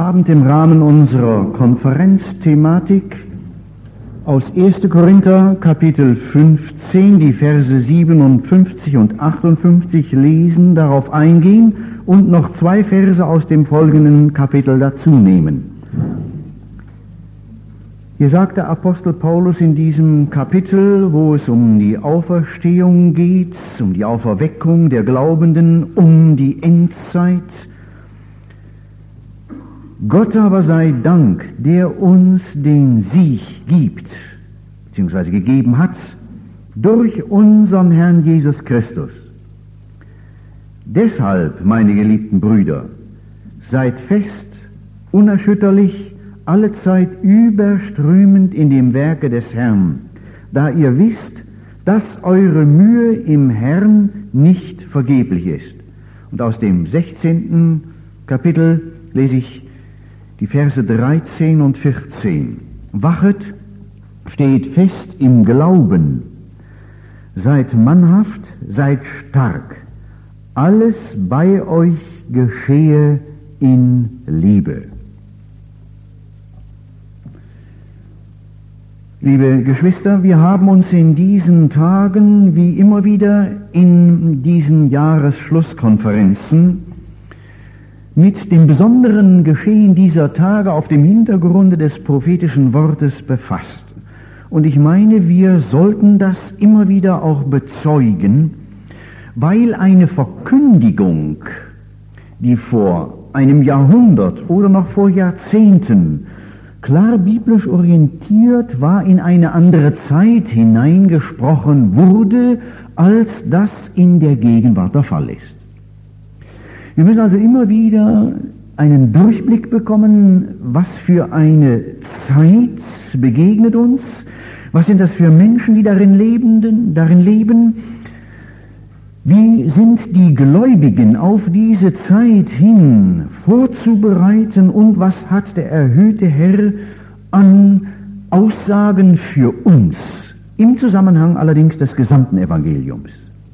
Abend im Rahmen unserer Konferenzthematik aus 1. Korinther Kapitel 15 die Verse 57 und 58 lesen, darauf eingehen und noch 2 Verse aus dem folgenden Kapitel dazu nehmen. Hier sagt der Apostel Paulus in diesem Kapitel, wo es um die Auferstehung geht, um die Auferweckung der Glaubenden, um die Endzeit: Gott aber sei Dank, der uns den Sieg gibt, beziehungsweise gegeben hat, durch unseren Herrn Jesus Christus. Deshalb, meine geliebten Brüder, seid fest, unerschütterlich, allezeit überströmend in dem Werke des Herrn, da ihr wisst, dass eure Mühe im Herrn nicht vergeblich ist. Und aus dem 16. Kapitel lese ich die Verse 13 und 14. Wachet, steht fest im Glauben, seid mannhaft, seid stark, alles bei euch geschehe in Liebe. Liebe Geschwister, wir haben uns in diesen Tagen, wie immer wieder in diesen Jahresschlusskonferenzen, mit dem besonderen Geschehen dieser Tage auf dem Hintergrunde des prophetischen Wortes befasst. Und ich meine, wir sollten das immer wieder auch bezeugen, weil eine Verkündigung, die vor einem Jahrhundert oder noch vor Jahrzehnten klar biblisch orientiert war, in eine andere Zeit hineingesprochen wurde, als das in der Gegenwart der Fall ist. Wir müssen also immer wieder einen Durchblick bekommen, was für eine Zeit begegnet uns, was sind das für Menschen, die darin leben, wie sind die Gläubigen auf diese Zeit hin vorzubereiten und was hat der erhöhte Herr an Aussagen für uns, im Zusammenhang allerdings des gesamten Evangeliums.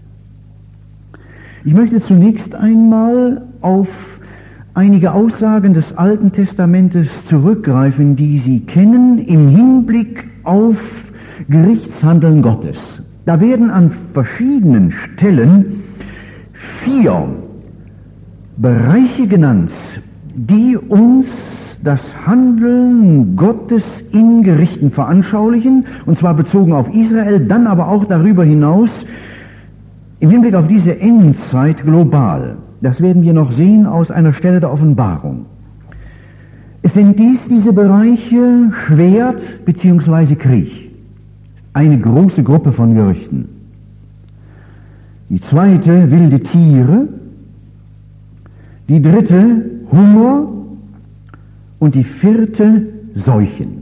Ich möchte zunächst einmal auf einige Aussagen des Alten Testamentes zurückgreifen, die Sie kennen, im Hinblick auf Gerichtshandeln Gottes. Da werden an verschiedenen Stellen 4 Bereiche genannt, die uns das Handeln Gottes in Gerichten veranschaulichen, und zwar bezogen auf Israel, dann aber auch darüber hinaus im Hinblick auf diese Endzeit global. Das werden wir noch sehen aus einer Stelle der Offenbarung. Es sind diese Bereiche Schwert bzw. Krieg. Eine große Gruppe von Gerichten. Die zweite wilde Tiere, die dritte Hunger und die vierte Seuchen.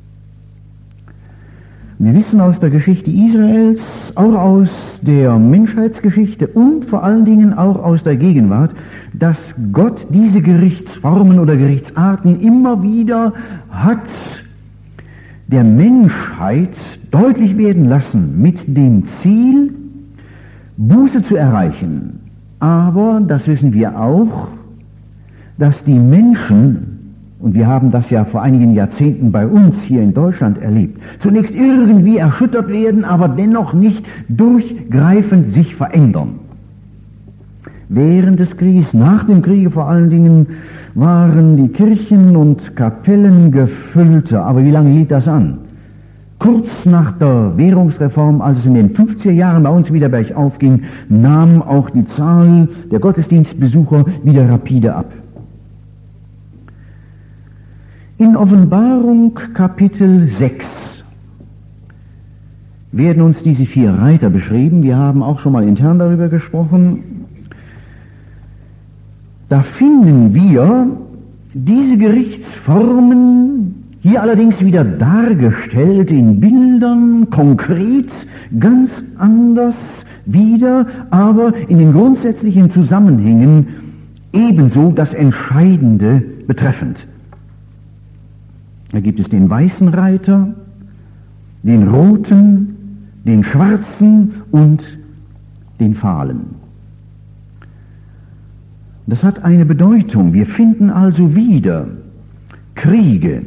Wir wissen aus der Geschichte Israels, auch aus der Menschheitsgeschichte und vor allen Dingen auch aus der Gegenwart, dass Gott diese Gerichtsformen oder Gerichtsarten immer wieder hat der Menschheit deutlich werden lassen, mit dem Ziel, Buße zu erreichen. Aber, das wissen wir auch, dass die Menschen, und wir haben das ja vor einigen Jahrzehnten bei uns hier in Deutschland erlebt, zunächst irgendwie erschüttert werden, aber dennoch nicht durchgreifend sich verändern. Während des Krieges, nach dem Kriege vor allen Dingen, waren die Kirchen und Kapellen gefüllter. Aber wie lange hielt das an? Kurz nach der Währungsreform, als es in den 50er Jahren bei uns wieder bergauf ging, nahm auch die Zahl der Gottesdienstbesucher wieder rapide ab. In Offenbarung Kapitel 6 werden uns diese 4 Reiter beschrieben. Wir haben auch schon mal intern darüber gesprochen. Da finden wir diese Gerichtsformen hier allerdings wieder dargestellt in Bildern, konkret, ganz anders wieder, aber in den grundsätzlichen Zusammenhängen ebenso das Entscheidende betreffend. Da gibt es den weißen Reiter, den roten, den schwarzen und den fahlen. Das hat eine Bedeutung. Wir finden also wieder Kriege,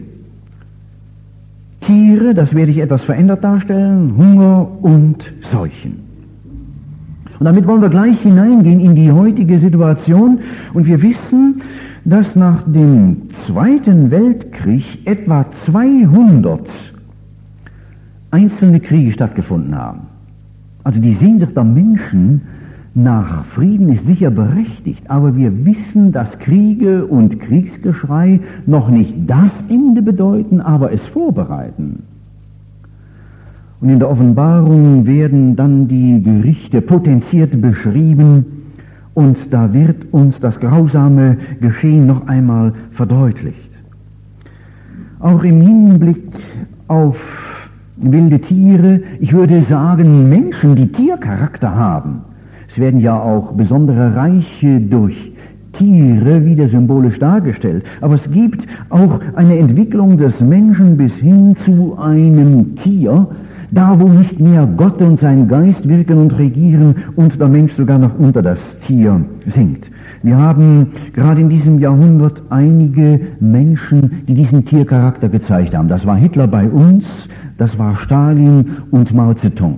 Tiere, das werde ich etwas verändert darstellen, Hunger und Seuchen. Und damit wollen wir gleich hineingehen in die heutige Situation. Und wir wissen, dass nach dem Zweiten Weltkrieg etwa 200 einzelne Kriege stattgefunden haben. Also die Sehnsucht der Menschen nach Frieden ist sicher berechtigt, aber wir wissen, dass Kriege und Kriegsgeschrei noch nicht das Ende bedeuten, aber es vorbereiten. Und in der Offenbarung werden dann die Gerichte potenziert beschrieben und da wird uns das grausame Geschehen noch einmal verdeutlicht. Auch im Hinblick auf wilde Tiere, ich würde sagen Menschen, die Tiercharakter haben. Es werden ja auch besondere Reiche durch Tiere wieder symbolisch dargestellt. Aber es gibt auch eine Entwicklung des Menschen bis hin zu einem Tier, da wo nicht mehr Gott und sein Geist wirken und regieren und der Mensch sogar noch unter das Tier sinkt. Wir haben gerade in diesem Jahrhundert einige Menschen, die diesen Tiercharakter gezeigt haben. Das war Hitler bei uns, das war Stalin und Mao Zedong.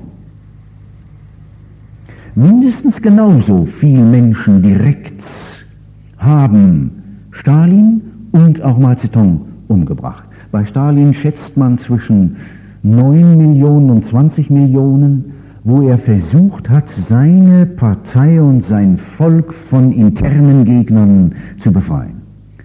Mindestens genauso viele Menschen direkt haben Stalin und auch Mao Zedong umgebracht. Bei Stalin schätzt man zwischen 9 Millionen und 20 Millionen, wo er versucht hat, seine Partei und sein Volk von internen Gegnern zu befreien.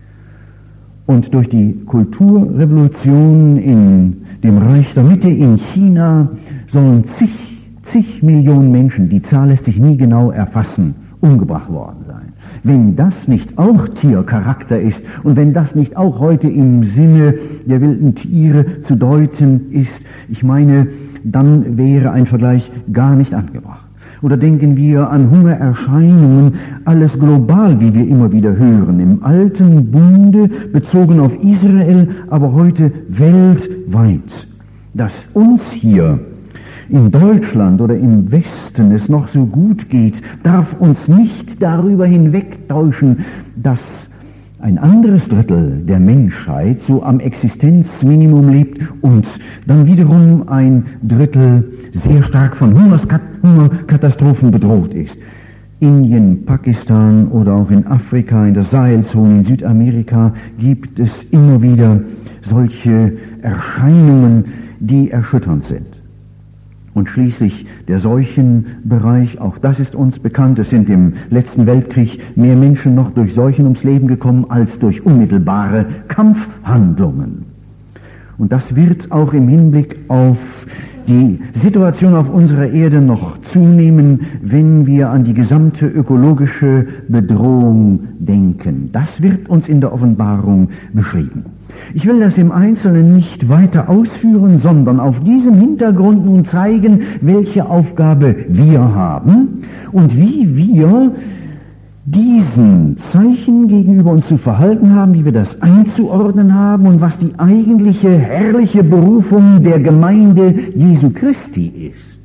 Und durch die Kulturrevolution in dem Reich der Mitte in China sollen zig Millionen Menschen, die Zahl lässt sich nie genau erfassen, umgebracht worden sein. Wenn das nicht auch Tiercharakter ist und wenn das nicht auch heute im Sinne der wilden Tiere zu deuten ist, ich meine, dann wäre ein Vergleich gar nicht angebracht. Oder denken wir an Hungererscheinungen, alles global, wie wir immer wieder hören, im alten Bunde bezogen auf Israel, aber heute weltweit. Dass uns hier in Deutschland oder im Westen es noch so gut geht, darf uns nicht darüber hinwegtäuschen, dass ein anderes Drittel der Menschheit so am Existenzminimum lebt und dann wiederum ein Drittel sehr stark von Hungerkatastrophen bedroht ist. Indien, Pakistan oder auch in Afrika, in der Sahelzone, in Südamerika gibt es immer wieder solche Erscheinungen, die erschütternd sind. Und schließlich der Seuchenbereich, auch das ist uns bekannt. Es sind im letzten Weltkrieg mehr Menschen noch durch Seuchen ums Leben gekommen als durch unmittelbare Kampfhandlungen. Und das wird auch im Hinblick auf die Situation auf unserer Erde noch zunehmen, wenn wir an die gesamte ökologische Bedrohung denken. Das wird uns in der Offenbarung beschrieben. Ich will das im Einzelnen nicht weiter ausführen, sondern auf diesem Hintergrund nun zeigen, welche Aufgabe wir haben und wie wir diesen Zeichen gegenüber uns zu verhalten haben, wie wir das einzuordnen haben und was die eigentliche herrliche Berufung der Gemeinde Jesu Christi ist.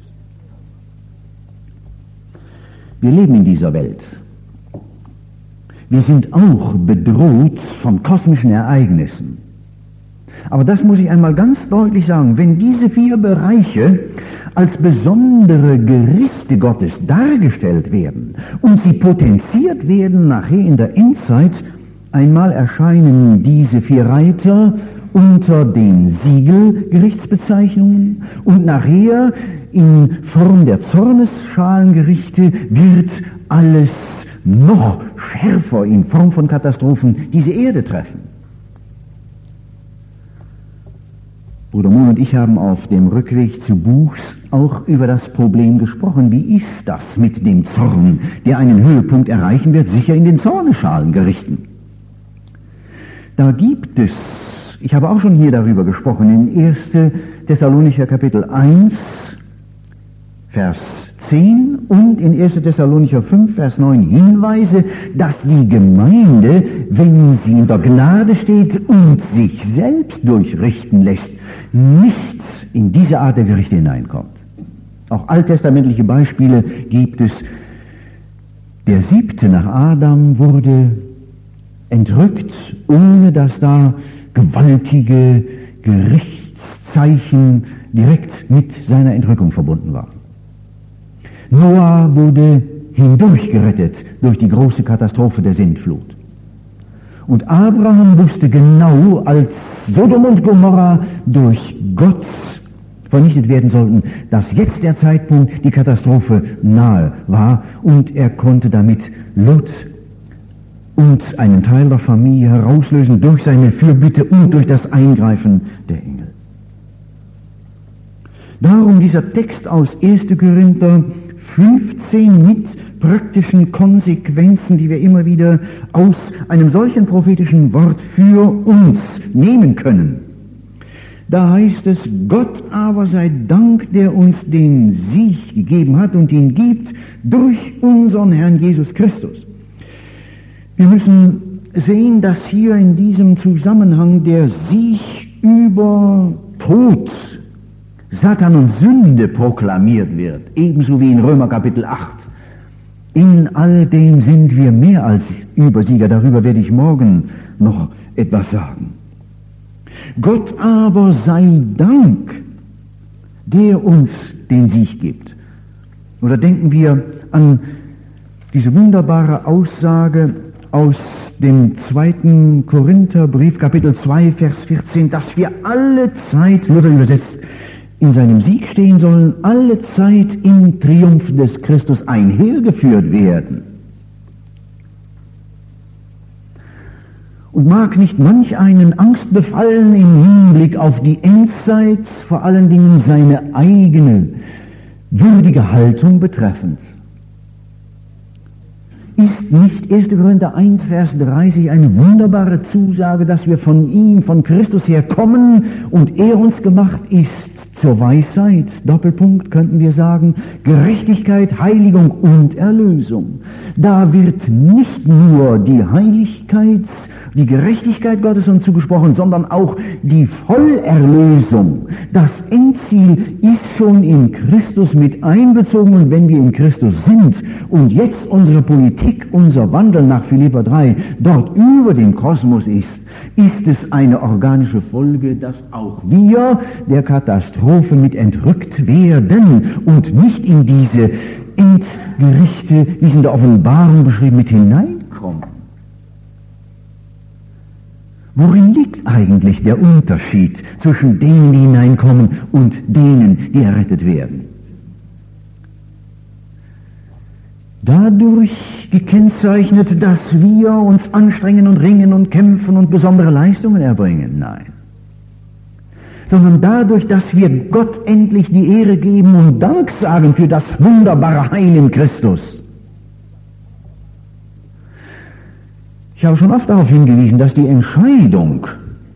Wir leben in dieser Welt. Wir sind auch bedroht von kosmischen Ereignissen. Aber das muss ich einmal ganz deutlich sagen, wenn diese 4 Bereiche als besondere Gerichte Gottes dargestellt werden und sie potenziert werden nachher in der Endzeit, einmal erscheinen diese 4 Reiter unter den Siegelgerichtsbezeichnungen und nachher in Form der Zornesschalengerichte wird alles noch schärfer in Form von Katastrophen diese Erde treffen. Bruder Mohn und ich haben auf dem Rückweg zu Buchs auch über das Problem gesprochen. Wie ist das mit dem Zorn, der einen Höhepunkt erreichen wird, sicher in den Zornesschalengerichten? Da gibt es, ich habe auch schon hier darüber gesprochen, in 1. Thessalonicher Kapitel 1, Vers 10 und in 1. Thessalonicher 5, Vers 9 Hinweise, dass die Gemeinde, wenn sie in der Gnade steht und sich selbst durchrichten lässt, nicht in diese Art der Gerichte hineinkommt. Auch alttestamentliche Beispiele gibt es. Der 7. nach Adam wurde entrückt, ohne dass da gewaltige Gerichtszeichen direkt mit seiner Entrückung verbunden waren. Noah wurde hindurchgerettet durch die große Katastrophe der Sintflut. Und Abraham wusste genau, als Sodom und Gomorra durch Gott vernichtet werden sollten, dass jetzt der Zeitpunkt, die Katastrophe nahe war, und er konnte damit Lot und einen Teil der Familie herauslösen durch seine Fürbitte und durch das Eingreifen der Engel. Darum dieser Text aus 1. Korinther 15 mit praktischen Konsequenzen, die wir immer wieder aus einem solchen prophetischen Wort für uns nehmen können. Da heißt es, Gott aber sei Dank, der uns den Sieg gegeben hat und ihn gibt durch unseren Herrn Jesus Christus. Wir müssen sehen, dass hier in diesem Zusammenhang der Sieg über Tod, Satan und Sünde proklamiert wird, ebenso wie in Römer Kapitel 8. In all dem sind wir mehr als Übersieger, darüber werde ich morgen noch etwas sagen. Gott aber sei Dank, der uns den Sieg gibt. Oder denken wir an diese wunderbare Aussage aus dem 2. Korintherbrief, Kapitel 2, Vers 14, dass wir alle Zeit, Luther übersetzt, in seinem Sieg stehen sollen, alle Zeit im Triumph des Christus einhergeführt werden. Und mag nicht manch einen Angst befallen im Hinblick auf die Endzeit, vor allen Dingen seine eigene würdige Haltung betreffend. Ist nicht 1. Korinther 1, Vers 30 eine wunderbare Zusage, dass wir von ihm, von Christus her kommen und er uns gemacht ist zur Weisheit, Doppelpunkt könnten wir sagen, Gerechtigkeit, Heiligung und Erlösung. Da wird nicht nur die Heiligkeit, die Gerechtigkeit Gottes uns zugesprochen, sondern auch die Vollerlösung. Das Endziel ist schon in Christus mit einbezogen, und wenn wir in Christus sind und jetzt unsere Politik, unser Wandel nach Philipper 3 dort über dem Kosmos ist es eine organische Folge, dass auch wir der Katastrophe mit entrückt werden und nicht in diese Endgerichte, wie es in der Offenbarung beschrieben, mit hineinkommen. Worin liegt eigentlich der Unterschied zwischen denen, die hineinkommen, und denen, die errettet werden? Dadurch gekennzeichnet, dass wir uns anstrengen und ringen und kämpfen und besondere Leistungen erbringen? Nein. Sondern dadurch, dass wir Gott endlich die Ehre geben und Dank sagen für das wunderbare Heil in Christus. Ich habe schon oft darauf hingewiesen, dass die Entscheidung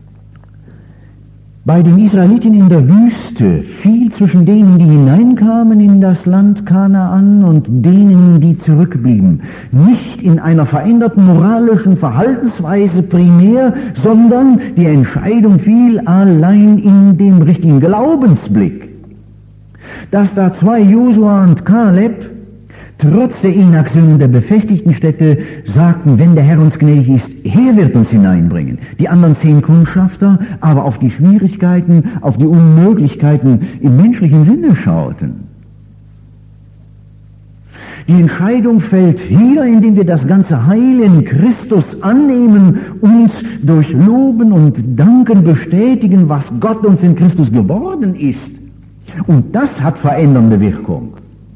bei den Israeliten in der Wüste fiel zwischen denen, die hineinkamen in das Land Kanaan, und denen, die zurückblieben. Nicht in einer veränderten moralischen Verhaltensweise primär, sondern die Entscheidung fiel allein in dem richtigen Glaubensblick. Dass da zwei, Josua und Kaleb, trotz der Inaktion der befestigten Städte sagten, wenn der Herr uns gnädig ist, er wird uns hineinbringen. Die anderen 10 Kundschafter aber auf die Schwierigkeiten, auf die Unmöglichkeiten im menschlichen Sinne schauten. Die Entscheidung fällt hier, indem wir das ganze Heil in Christus annehmen, uns durch Loben und Danken bestätigen, was Gott uns in Christus geworden ist. Und das hat verändernde Wirkung.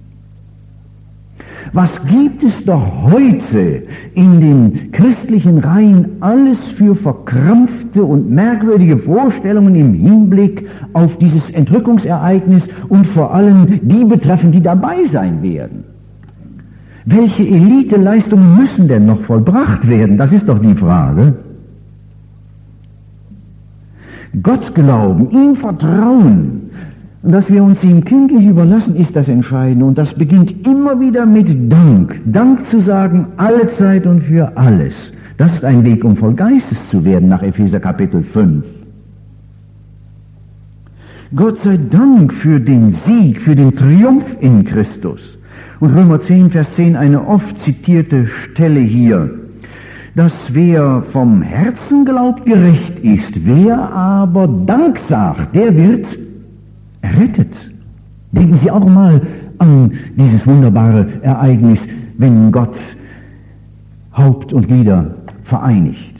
Was gibt es doch heute in den christlichen Reihen alles für verkrampfte und merkwürdige Vorstellungen im Hinblick auf dieses Entrückungsereignis und vor allem die betreffen, die dabei sein werden? Welche Eliteleistungen müssen denn noch vollbracht werden? Das ist doch die Frage. Gott glauben, ihm vertrauen, und dass wir uns ihm kindlich überlassen, ist das Entscheidende. Und das beginnt immer wieder mit Dank. Dank zu sagen, alle Zeit und für alles. Das ist ein Weg, um voll Geistes zu werden, nach Epheser Kapitel 5. Gott sei Dank für den Sieg, für den Triumph in Christus. Und Römer 10, Vers 10, eine oft zitierte Stelle hier. dass wer vom Herzen glaubt, gerecht ist, wer aber Dank sagt, der wird errettet. Denken Sie auch mal an dieses wunderbare Ereignis, wenn Gott Haupt und Glieder vereinigt.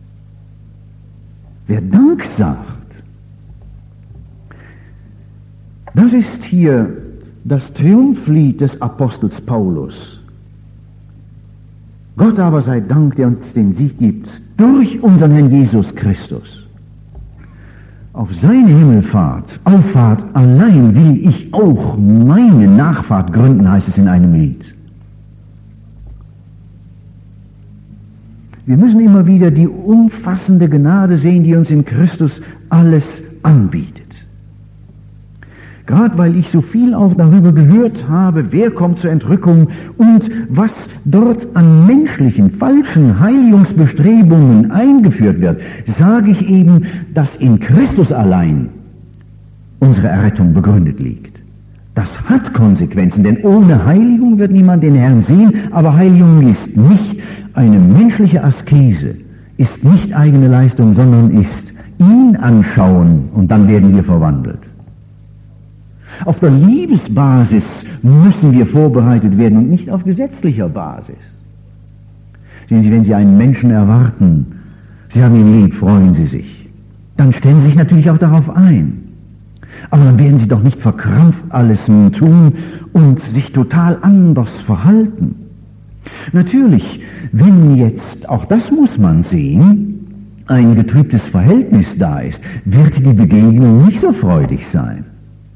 Wer Dank sagt, das ist hier das Triumphlied des Apostels Paulus. Gott aber sei Dank, der uns den Sieg gibt, durch unseren Herrn Jesus Christus. Auf seine Auffahrt allein will ich auch meine Nachfahrt gründen, heißt es in einem Lied. Wir müssen immer wieder die umfassende Gnade sehen, die uns in Christus alles anbietet. Gerade weil ich so viel auch darüber gehört habe, wer kommt zur Entrückung und was dort an menschlichen, falschen Heiligungsbestrebungen eingeführt wird, sage ich eben, dass in Christus allein unsere Errettung begründet liegt. Das hat Konsequenzen, denn ohne Heiligung wird niemand den Herrn sehen, aber Heiligung ist nicht eine menschliche Askese, ist nicht eigene Leistung, sondern ist ihn anschauen und dann werden wir verwandelt. Auf der Liebesbasis müssen wir vorbereitet werden und nicht auf gesetzlicher Basis. Sehen Sie, wenn Sie einen Menschen erwarten, Sie haben ihn lieb, freuen Sie sich. Dann stellen Sie sich natürlich auch darauf ein. Aber dann werden Sie doch nicht verkrampft alles tun und sich total anders verhalten. Natürlich, wenn jetzt, auch das muss man sehen, ein getrübtes Verhältnis da ist, wird die Begegnung nicht so freudig sein.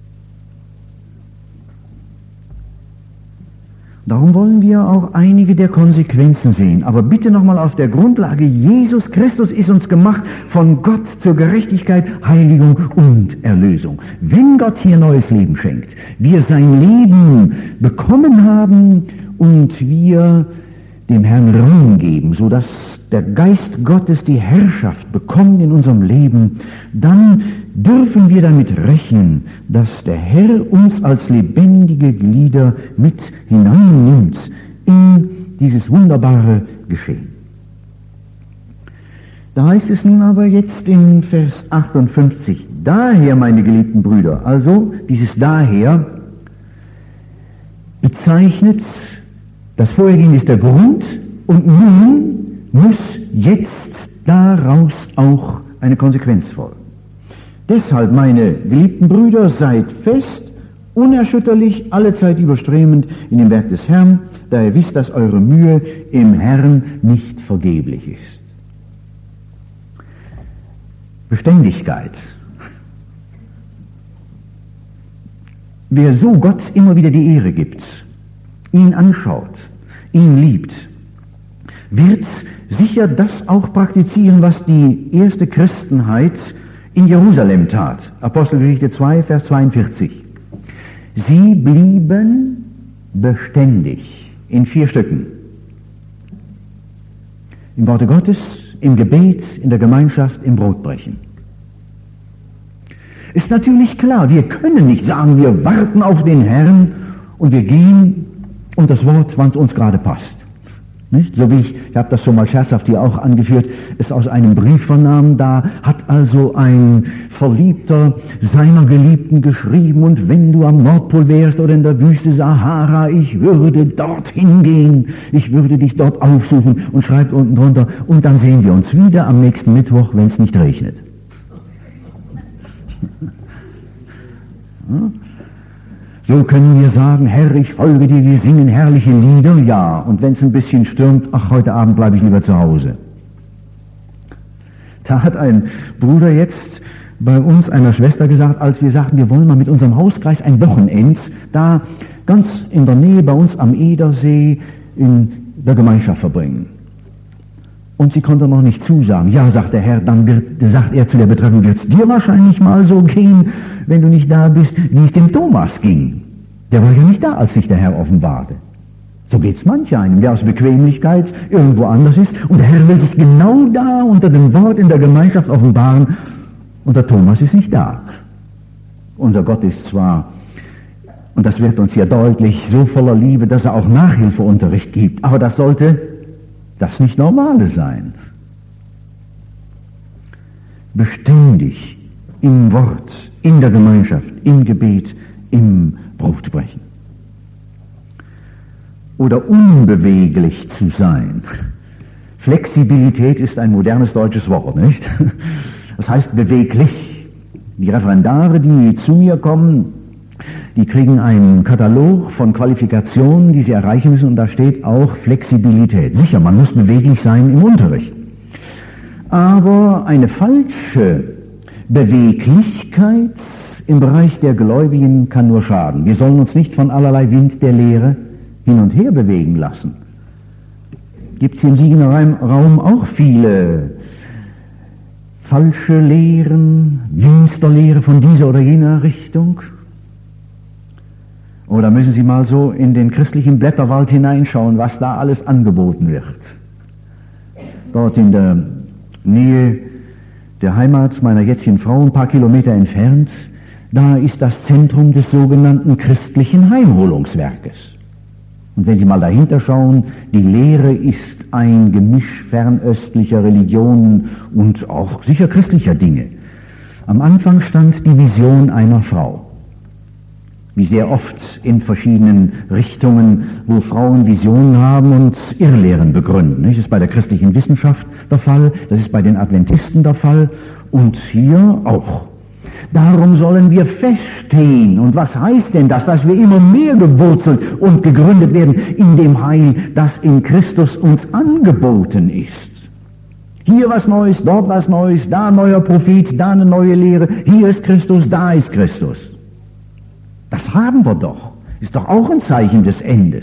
Darum wollen wir auch einige der Konsequenzen sehen. Aber bitte nochmal auf der Grundlage, Jesus Christus ist uns gemacht von Gott zur Gerechtigkeit, Heiligung und Erlösung. Wenn Gott hier neues Leben schenkt, wir sein Leben bekommen haben und wir dem Herrn Raum geben, sodass der Geist Gottes die Herrschaft bekommt in unserem Leben, dann dürfen wir damit rechnen, dass der Herr uns als lebendige Glieder mit hineinnimmt in dieses wunderbare Geschehen. Da heißt es nun aber jetzt in Vers 58, daher, meine geliebten Brüder, also dieses daher bezeichnet, das Vorhergehen ist der Grund und nun muss jetzt daraus auch eine Konsequenz folgen. Deshalb, meine geliebten Brüder, seid fest, unerschütterlich, allezeit überströmend in dem Werk des Herrn, da ihr wisst, dass eure Mühe im Herrn nicht vergeblich ist. Beständigkeit. Wer so Gott immer wieder die Ehre gibt, ihn anschaut, ihn liebt, wird sicher das auch praktizieren, was die erste Christenheit in Jerusalem tat. Apostelgeschichte 2, Vers 42. Sie blieben beständig in 4 Stücken. Im Worte Gottes, im Gebet, in der Gemeinschaft, im Brotbrechen. Ist natürlich klar, wir können nicht sagen, wir warten auf den Herrn und wir gehen und das Wort, wann es uns gerade passt. Nicht? So wie ich habe das schon mal scherzhaft hier auch angeführt, ist aus einem Brief vernahmen, da hat also ein Verliebter seiner Geliebten geschrieben, und wenn du am Nordpol wärst oder in der Wüste Sahara, ich würde dorthin gehen, ich würde dich dort aufsuchen, und schreibt unten drunter, und dann sehen wir uns wieder am nächsten Mittwoch, wenn es nicht regnet. Ja? So können wir sagen, Herr, ich folge dir, wir singen herrliche Lieder, ja, und wenn es ein bisschen stürmt, ach, heute Abend bleibe ich lieber zu Hause. Da hat ein Bruder jetzt bei uns einer Schwester gesagt, als wir sagten, wir wollen mal mit unserem Hauskreis ein Wochenend da ganz in der Nähe bei uns am Edersee in der Gemeinschaft verbringen. Und sie konnte noch nicht zusagen. Ja, sagt der Herr, dann sagt er zu der Betreffenden, wird es dir wahrscheinlich mal so gehen, wenn du nicht da bist, wie es dem Thomas ging. Der war ja nicht da, als sich der Herr offenbarte. So geht's manch einem, der aus Bequemlichkeit irgendwo anders ist, und der Herr will sich genau da unter dem Wort in der Gemeinschaft offenbaren, und der Thomas ist nicht da. Unser Gott ist zwar, und das wird uns hier deutlich, so voller Liebe, dass er auch Nachhilfeunterricht gibt, aber das sollte das nicht Normale sein. Beständig im Wort, in der Gemeinschaft, im Gebet, im Brotbrechen. Oder unbeweglich zu sein. Flexibilität ist ein modernes deutsches Wort, nicht? Das heißt beweglich. Die Referendare, die zu mir kommen, die kriegen einen Katalog von Qualifikationen, die sie erreichen müssen, und da steht auch Flexibilität. Sicher, man muss beweglich sein im Unterricht. Aber eine falsche Beweglichkeit im Bereich der Gläubigen kann nur schaden. Wir sollen uns nicht von allerlei Wind der Lehre hin und her bewegen lassen. Gibt es hier im Siegener Raum auch viele falsche Lehren, Winsterlehre von dieser oder jener Richtung? Oder müssen Sie mal so in den christlichen Blätterwald hineinschauen, was da alles angeboten wird? Dort in der Nähe der Heimat meiner jetzigen Frau, ein paar Kilometer entfernt, da ist das Zentrum des sogenannten christlichen Heimholungswerkes. Und wenn Sie mal dahinter schauen, die Lehre ist ein Gemisch fernöstlicher Religionen und auch sicher christlicher Dinge. Am Anfang stand die Vision einer Frau. Wie sehr oft in verschiedenen Richtungen, wo Frauen Visionen haben und Irrlehren begründen. Das ist bei der christlichen Wissenschaft der Fall, das ist bei den Adventisten der Fall und hier auch. Darum sollen wir feststehen. Und was heißt denn das? Dass wir immer mehr gewurzelt und gegründet werden in dem Heil, das in Christus uns angeboten ist. Hier was Neues, dort was Neues, da ein neuer Prophet, da eine neue Lehre, hier ist Christus, da ist Christus. Das haben wir doch. Ist doch auch ein Zeichen des Endes.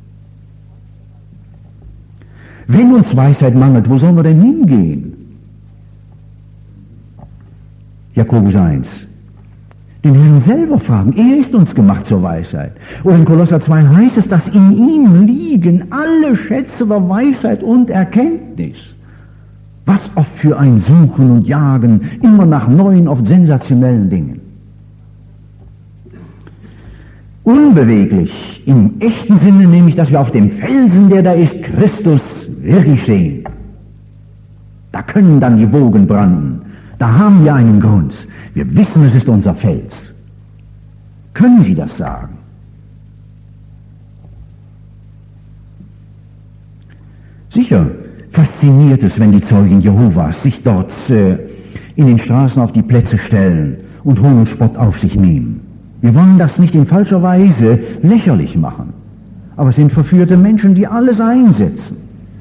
Wenn uns Weisheit mangelt, wo sollen wir denn hingehen? Jakobus 1. Den Herrn selber fragen. Er ist uns gemacht zur Weisheit. Und in Kolosser 2 heißt es, dass in ihm liegen alle Schätze der Weisheit und Erkenntnis. Was oft für ein Suchen und Jagen, immer nach neuen, oft sensationellen Dingen. Unbeweglich, im echten Sinne nämlich, dass wir auf dem Felsen, der da ist, Christus wirklich stehen. Da können dann die Wogen branden. Da haben wir einen Grund. Wir wissen, es ist unser Fels. Können Sie das sagen? Sicher fasziniert es, wenn die Zeugen Jehovas sich dort in den Straßen auf die Plätze stellen und Hohn und Spott auf sich nehmen. Wir wollen das nicht in falscher Weise lächerlich machen. Aber es sind verführte Menschen, die alles einsetzen.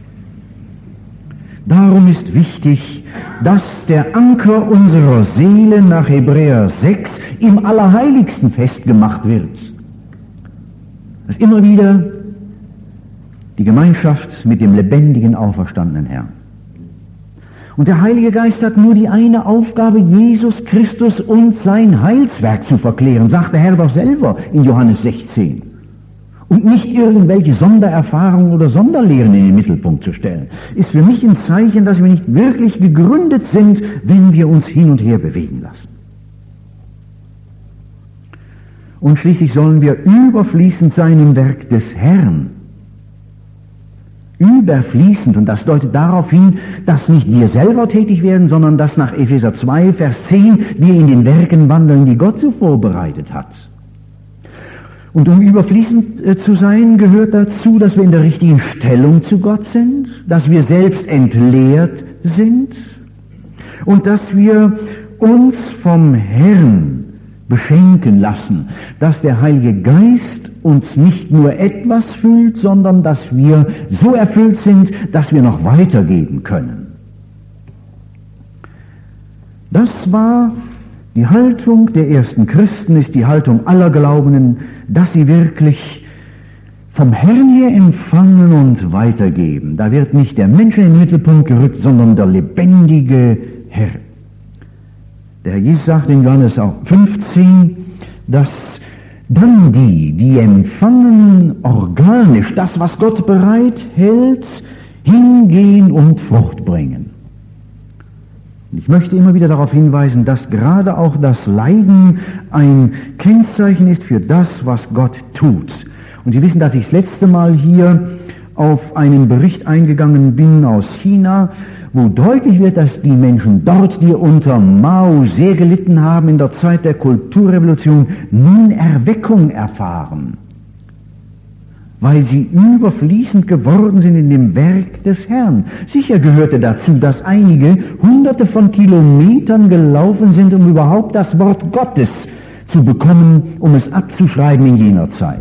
Darum ist wichtig, dass der Anker unserer Seele nach Hebräer 6 im Allerheiligsten festgemacht wird. Dass immer wieder die Gemeinschaft mit dem lebendigen, auferstandenen Herrn. Und der Heilige Geist hat nur die eine Aufgabe, Jesus Christus und sein Heilswerk zu verklären, sagt der Herr doch selber in Johannes 16. Und nicht irgendwelche Sondererfahrungen oder Sonderlehren in den Mittelpunkt zu stellen, ist für mich ein Zeichen, dass wir nicht wirklich gegründet sind, wenn wir uns hin und her bewegen lassen. Und schließlich sollen wir überfließend sein im Werk des Herrn. Überfließend, und das deutet darauf hin, dass nicht wir selber tätig werden, sondern dass nach Epheser 2, Vers 10 wir in den Werken wandeln, die Gott so vorbereitet hat. Und um überfließend zu sein, gehört dazu, dass wir in der richtigen Stellung zu Gott sind, dass wir selbst entleert sind und dass wir uns vom Herrn beschenken lassen, dass der Heilige Geist uns nicht nur etwas füllt, sondern dass wir so erfüllt sind, dass wir noch weitergeben können. Das war die Haltung der ersten Christen, ist die Haltung aller Glaubenden, dass sie wirklich vom Herrn her empfangen und weitergeben. Da wird nicht der Mensch in den Mittelpunkt gerückt, sondern der lebendige Herr. Der Herr Jesus sagt in Johannes 15, dass dann die empfangen organisch das, was Gott bereithält, hingehen und Frucht bringen. Ich möchte immer wieder darauf hinweisen, dass gerade auch das Leiden ein Kennzeichen ist für das, was Gott tut. Und Sie wissen, dass ich das letzte Mal hier auf einen Bericht eingegangen bin aus China, wo deutlich wird, dass die Menschen dort, die unter Mao sehr gelitten haben in der Zeit der Kulturrevolution, nun Erweckung erfahren, weil sie überfließend geworden sind in dem Werk des Herrn. Sicher gehörte dazu, dass einige Hunderte von Kilometern gelaufen sind, um überhaupt das Wort Gottes zu bekommen, um es abzuschreiben in jener Zeit.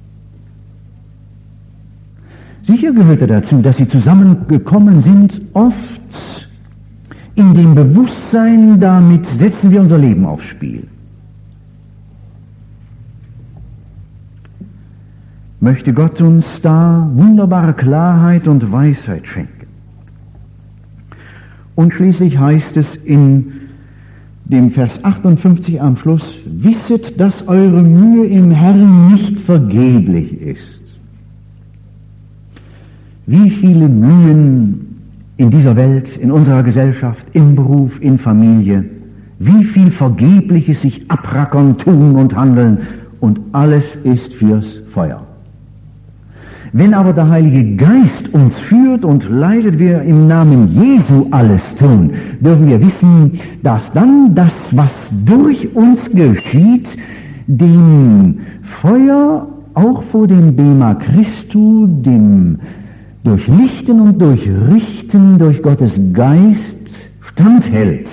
Sicher gehörte dazu, dass sie zusammengekommen sind, oft in dem Bewusstsein, damit setzen wir unser Leben aufs Spiel. Möchte Gott uns da wunderbare Klarheit und Weisheit schenken. Und schließlich heißt es in dem Vers 58 am Schluss, wisset, dass eure Mühe im Herrn nicht vergeblich ist. Wie viele Mühen in dieser Welt, in unserer Gesellschaft, im Beruf, in Familie, wie viel Vergebliches sich abrackern, tun und handeln, und alles ist fürs Feuer. Wenn aber der Heilige Geist uns führt und leitet, wir im Namen Jesu alles tun, dürfen wir wissen, dass dann das, was durch uns geschieht, dem Feuer auch vor dem Bema Christu, dem Durchlichten und Durchrichten durch Gottes Geist standhält,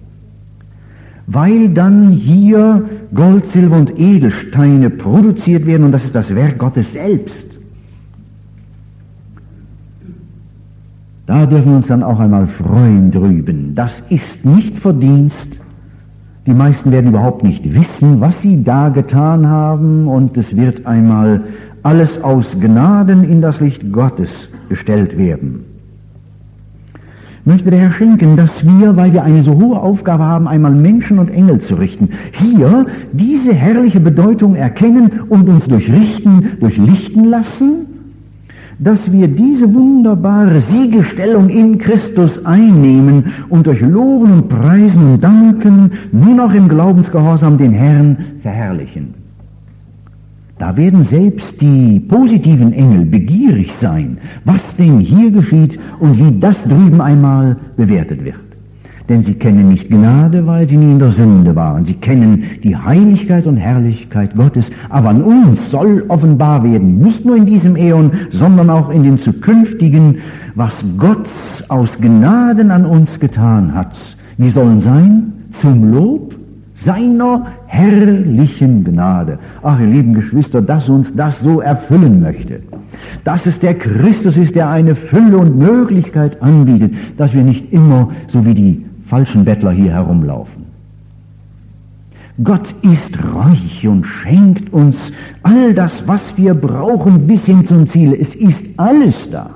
weil dann hier Gold, Silber und Edelsteine produziert werden, und das ist das Werk Gottes selbst. Da dürfen wir uns dann auch einmal freuen drüben. Das ist nicht Verdienst. Die meisten werden überhaupt nicht wissen, was sie da getan haben, und es wird einmal alles aus Gnaden in das Licht Gottes gestellt werden. Möchte der Herr schenken, dass wir, weil wir eine so hohe Aufgabe haben, einmal Menschen und Engel zu richten, hier diese herrliche Bedeutung erkennen und uns durchlichten lassen, dass wir diese wunderbare Siegesstellung in Christus einnehmen und durch Loben und Preisen und Danken nur noch im Glaubensgehorsam den Herrn verherrlichen. Da werden selbst die positiven Engel begierig sein, was denn hier geschieht und wie das drüben einmal bewertet wird. Denn sie kennen nicht Gnade, weil sie nie in der Sünde waren. Sie kennen die Heiligkeit und Herrlichkeit Gottes. Aber an uns soll offenbar werden, nicht nur in diesem Äon, sondern auch in dem zukünftigen, was Gott aus Gnaden an uns getan hat. Wir sollen sein zum Lob seiner herrlichen Gnade. Ach, ihr lieben Geschwister, dass uns das so erfüllen möchte, dass es der Christus ist, der eine Fülle und Möglichkeit anbietet, dass wir nicht immer so wie die falschen Bettler hier herumlaufen. Gott ist reich und schenkt uns all das, was wir brauchen, bis hin zum Ziel. Es ist alles da.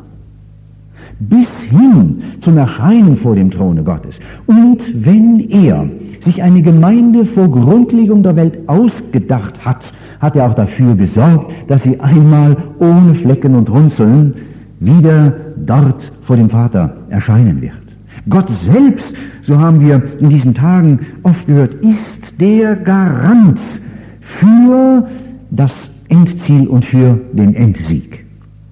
Bis hin zum Erscheinen vor dem Throne Gottes. Und wenn er sich eine Gemeinde vor Grundlegung der Welt ausgedacht hat, hat er auch dafür gesorgt, dass sie einmal ohne Flecken und Runzeln wieder dort vor dem Vater erscheinen wird. Gott selbst, so haben wir in diesen Tagen oft gehört, ist der Garant für das Endziel und für den Endsieg.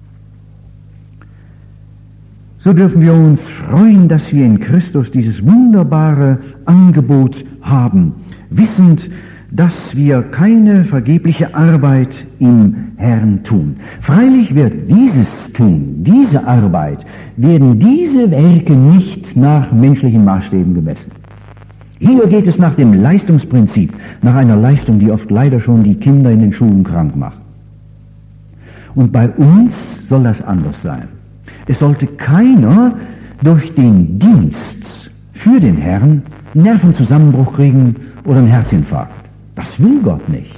So dürfen wir uns freuen, dass wir in Christus dieses wunderbare Angebot haben, wissend, dass wir keine vergebliche Arbeit im Herrn tun. Freilich wird dieses Tun, diese Arbeit, werden diese Werke nicht nach menschlichen Maßstäben gemessen. Hier geht es nach dem Leistungsprinzip, nach einer Leistung, die oft leider schon die Kinder in den Schulen krank macht. Und bei uns soll das anders sein. Es sollte keiner durch den Dienst für den Herrn Nervenzusammenbruch kriegen oder einen Herzinfarkt. Das will Gott nicht.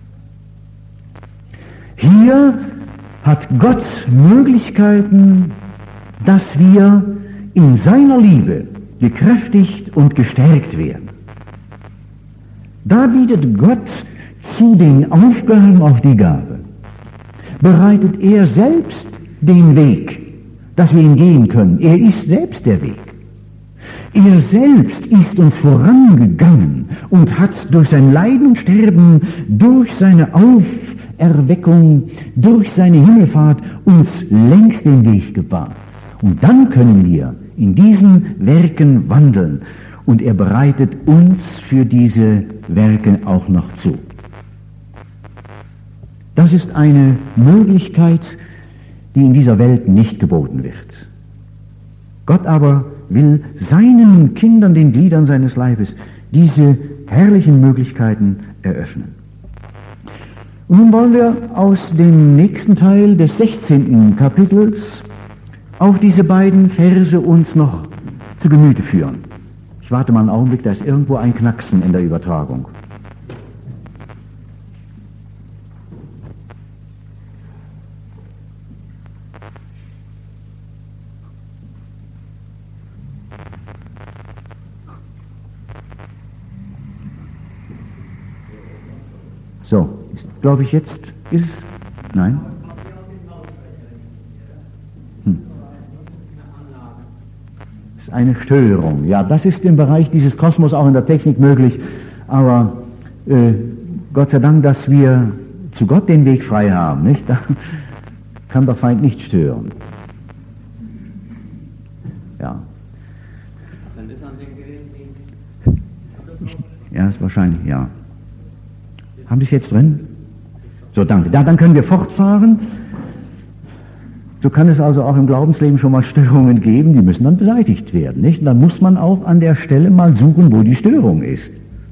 Hier hat Gott Möglichkeiten, dass wir in seiner Liebe gekräftigt und gestärkt werden. Da bietet Gott zu den Aufgaben auch die Gabe. Bereitet er selbst den Weg, dass wir ihn gehen können. Er ist selbst der Weg. Er selbst ist uns vorangegangen und hat durch sein Leiden und Sterben, durch seine Erweckung, durch seine Himmelfahrt uns längst den Weg gebahnt. Und dann können wir in diesen Werken wandeln. Und er bereitet uns für diese Werke auch noch zu. Das ist eine Möglichkeit, die in dieser Welt nicht geboten wird. Gott aber will seinen Kindern, den Gliedern seines Leibes, diese herrlichen Möglichkeiten eröffnen. Und nun wollen wir aus dem nächsten Teil des 16. Kapitels auch diese beiden Verse uns noch zu Gemüte führen. Ich warte mal einen Augenblick, da ist irgendwo ein Knacksen in der Übertragung. So, glaube ich jetzt ist es? Nein? Das ist eine Störung. Ja, das ist im Bereich dieses Kosmos auch in der Technik möglich, aber Gott sei Dank, dass wir zu Gott den Weg frei haben, nicht? Da kann der Feind nicht stören. Ja. Dann ist an dem Gerät nicht. Ja, ist wahrscheinlich, ja. Haben Sie es jetzt drin? So, danke. Dann können wir fortfahren. So kann es also auch im Glaubensleben schon mal Störungen geben, die müssen dann beseitigt werden, nicht? Und dann muss man auch an der Stelle mal suchen, wo die Störung ist.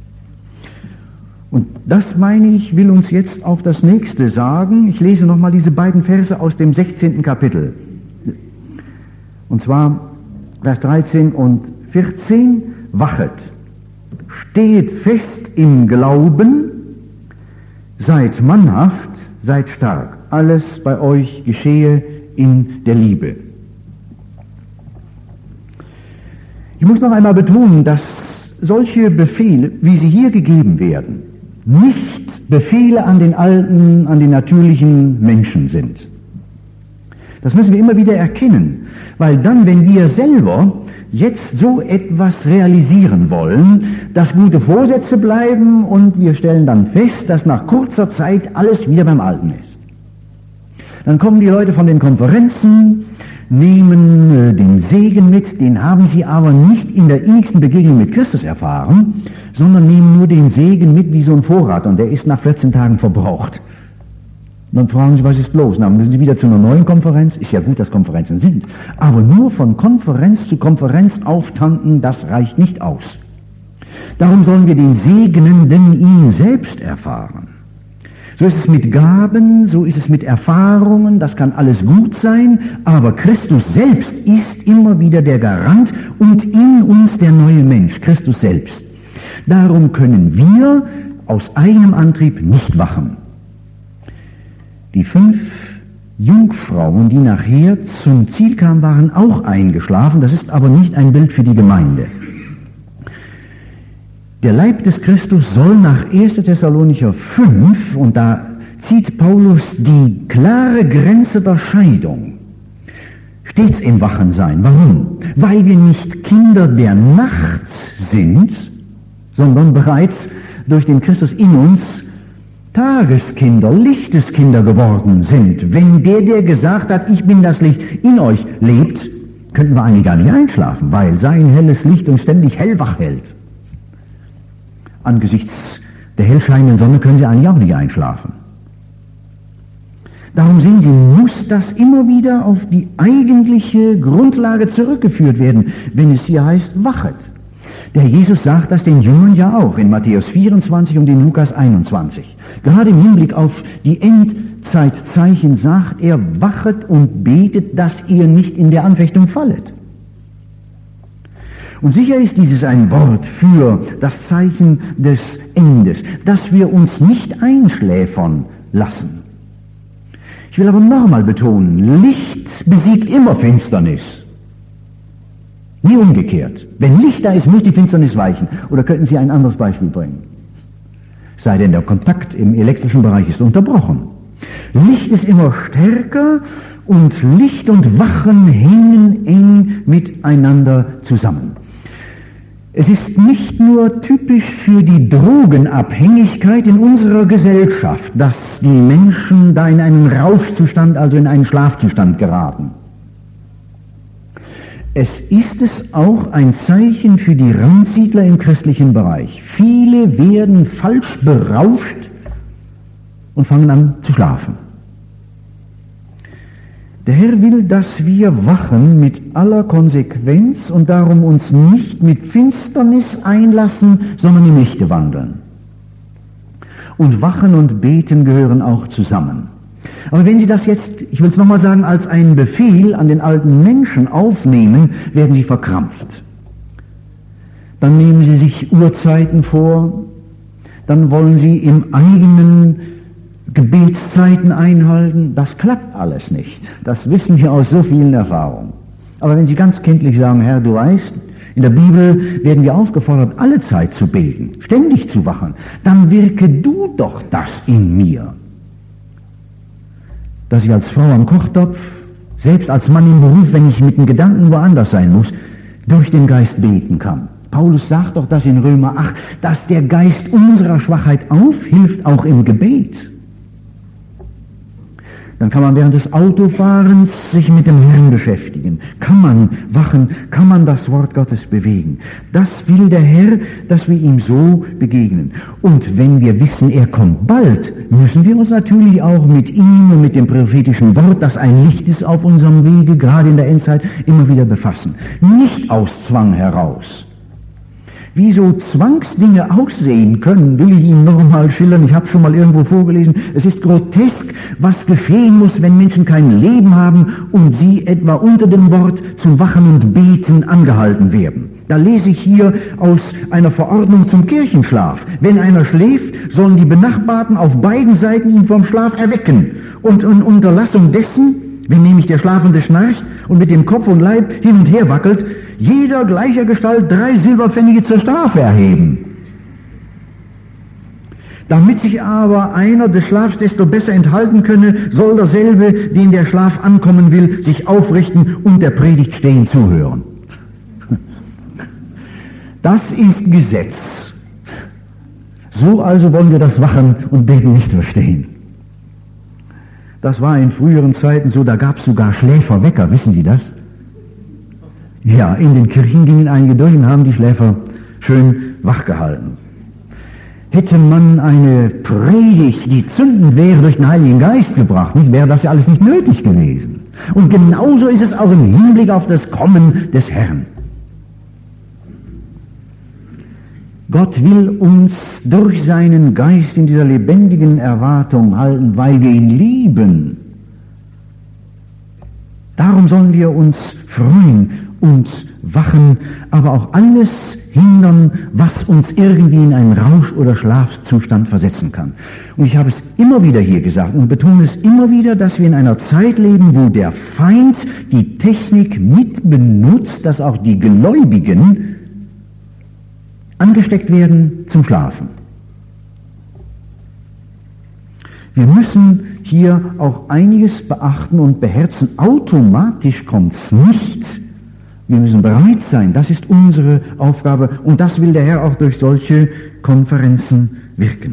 Und das, meine ich, will uns jetzt auch das Nächste sagen. Ich lese nochmal diese beiden Verse aus dem 16. Kapitel. Und zwar Vers 13 und 14. Wachet, stehet fest im Glauben, seid mannhaft, seid stark. Alles bei euch geschehe in der Liebe. Ich muss noch einmal betonen, dass solche Befehle, wie sie hier gegeben werden, nicht Befehle an den alten, an den natürlichen Menschen sind. Das müssen wir immer wieder erkennen, weil dann, wenn wir selber jetzt so etwas realisieren wollen, dass gute Vorsätze bleiben und wir stellen dann fest, dass nach kurzer Zeit alles wieder beim Alten ist. Dann kommen die Leute von den Konferenzen, nehmen den Segen mit, den haben sie aber nicht in der innigsten Begegnung mit Christus erfahren, sondern nehmen nur den Segen mit wie so ein Vorrat und der ist nach 14 Tagen verbraucht. Dann fragen sie, was ist los? Dann müssen sie wieder zu einer neuen Konferenz. Ist ja gut, dass Konferenzen sind. Aber nur von Konferenz zu Konferenz auftanken, das reicht nicht aus. Darum sollen wir den Segnenden ihn selbst erfahren. So ist es mit Gaben, so ist es mit Erfahrungen, das kann alles gut sein, aber Christus selbst ist immer wieder der Garant und in uns der neue Mensch, Christus selbst. Darum können wir aus eigenem Antrieb nicht wachen. Die 5 Jungfrauen, die nachher zum Ziel kamen, waren auch eingeschlafen. Das ist aber nicht ein Bild für die Gemeinde. Der Leib des Christus soll nach 1. Thessalonicher 5, und da zieht Paulus die klare Grenze der Scheidung, stets im Wachen sein. Warum? Weil wir nicht Kinder der Nacht sind, sondern bereits durch den Christus in uns Tageskinder, Lichteskinder geworden sind. Wenn der gesagt hat, ich bin das Licht, in euch lebt, könnten wir eigentlich gar nicht einschlafen, weil sein helles Licht uns ständig hellwach hält. Angesichts der hellscheinenden Sonne können sie eigentlich auch nicht einschlafen. Darum sehen Sie, muss das immer wieder auf die eigentliche Grundlage zurückgeführt werden, wenn es hier heißt, wachet. Der Jesus sagt das den Jüngern ja auch in Matthäus 24 und in Lukas 21. Gerade im Hinblick auf die Endzeitzeichen sagt er, wachet und betet, dass ihr nicht in der Anfechtung fallet. Und sicher ist dieses ein Wort für das Zeichen des Endes, dass wir uns nicht einschläfern lassen. Ich will aber nochmal betonen, Licht besiegt immer Finsternis. Nie umgekehrt. Wenn Licht da ist, muss die Finsternis weichen. Oder könnten Sie ein anderes Beispiel bringen? Sei denn, der Kontakt im elektrischen Bereich ist unterbrochen. Licht ist immer stärker und Licht und Wachen hängen eng miteinander zusammen. Es ist nicht nur typisch für die Drogenabhängigkeit in unserer Gesellschaft, dass die Menschen da in einen Rauschzustand, also in einen Schlafzustand geraten. Es ist es auch ein Zeichen für die Randsiedler im christlichen Bereich. Viele werden falsch berauscht und fangen an zu schlafen. Der Herr will, dass wir wachen mit aller Konsequenz und darum uns nicht mit Finsternis einlassen, sondern im Lichte wandeln. Und Wachen und Beten gehören auch zusammen. Aber wenn Sie das jetzt, ich will es nochmal sagen, als einen Befehl an den alten Menschen aufnehmen, werden Sie verkrampft. Dann nehmen Sie sich Uhrzeiten vor, dann wollen Sie im eigenen Gebetszeiten einhalten, das klappt alles nicht. Das wissen wir aus so vielen Erfahrungen. Aber wenn Sie ganz kindlich sagen, Herr, du weißt, in der Bibel werden wir aufgefordert, alle Zeit zu beten, ständig zu wachen, dann wirke du doch das in mir. Dass ich als Frau am Kochtopf, selbst als Mann im Beruf, wenn ich mit den Gedanken woanders sein muss, durch den Geist beten kann. Paulus sagt doch das in Römer 8, dass der Geist unserer Schwachheit aufhilft, auch im Gebet. Dann kann man während des Autofahrens sich mit dem Herrn beschäftigen. Kann man wachen, kann man das Wort Gottes bewegen. Das will der Herr, dass wir ihm so begegnen. Und wenn wir wissen, er kommt bald, müssen wir uns natürlich auch mit ihm und mit dem prophetischen Wort, das ein Licht ist auf unserem Wege, gerade in der Endzeit, immer wieder befassen. Nicht aus Zwang heraus. Wie so Zwangsdinge aussehen können, will ich Ihnen noch einmal schildern. Ich habe schon mal irgendwo vorgelesen. Es ist grotesk, was geschehen muss, wenn Menschen kein Leben haben und sie etwa unter dem Wort zum Wachen und Beten angehalten werden. Da lese ich hier aus einer Verordnung zum Kirchenschlaf. Wenn einer schläft, sollen die Benachbarten auf beiden Seiten ihn vom Schlaf erwecken. Und in Unterlassung dessen, wenn nämlich der Schlafende schnarcht und mit dem Kopf und Leib hin und her wackelt, jeder gleicher Gestalt 3 Silberpfennige zur Strafe erheben. Damit sich aber einer des Schlafs desto besser enthalten könne, soll derselbe, den der Schlaf ankommen will, sich aufrichten und der Predigt stehen zuhören. Das ist Gesetz. So also wollen wir das Wachen und Beten nicht verstehen. Das war in früheren Zeiten so, da gab es sogar Schläferwecker, wissen Sie das? Ja, in den Kirchen gingen einige durch und haben die Schläfer schön wachgehalten. Hätte man eine Predigt, die zündend wäre, durch den Heiligen Geist gebracht, nicht, wäre das ja alles nicht nötig gewesen. Und genauso ist es auch im Hinblick auf das Kommen des Herrn. Gott will uns durch seinen Geist in dieser lebendigen Erwartung halten, weil wir ihn lieben. Darum sollen wir uns freuen und wachen, aber auch alles hindern, was uns irgendwie in einen Rausch- oder Schlafzustand versetzen kann. Und ich habe es immer wieder hier gesagt und betone es immer wieder, dass wir in einer Zeit leben, wo der Feind die Technik mit benutzt, dass auch die Gläubigen angesteckt werden zum Schlafen. Wir müssen hier auch einiges beachten und beherzen. Automatisch kommt es nicht. Wir müssen bereit sein, das ist unsere Aufgabe und das will der Herr auch durch solche Konferenzen wirken.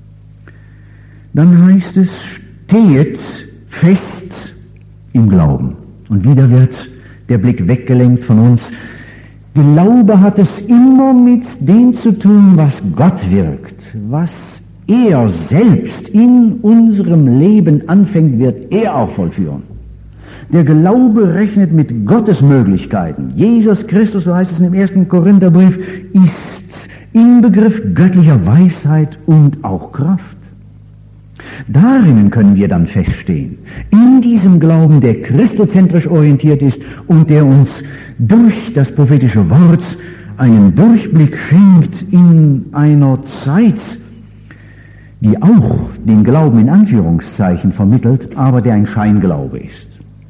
Dann heißt es, stehet fest im Glauben. Und wieder wird der Blick weggelenkt von uns. Glaube hat es immer mit dem zu tun, was Gott wirkt, was er selbst in unserem Leben anfängt, wird er auch vollführen. Der Glaube rechnet mit Gottes Möglichkeiten. Jesus Christus, so heißt es im 1. Korintherbrief, ist Inbegriff göttlicher Weisheit und auch Kraft. Darin können wir dann feststehen, in diesem Glauben, der christozentrisch orientiert ist und der uns durch das prophetische Wort einen Durchblick schenkt in einer Zeit, die auch den Glauben in Anführungszeichen vermittelt, aber der ein Scheinglaube ist.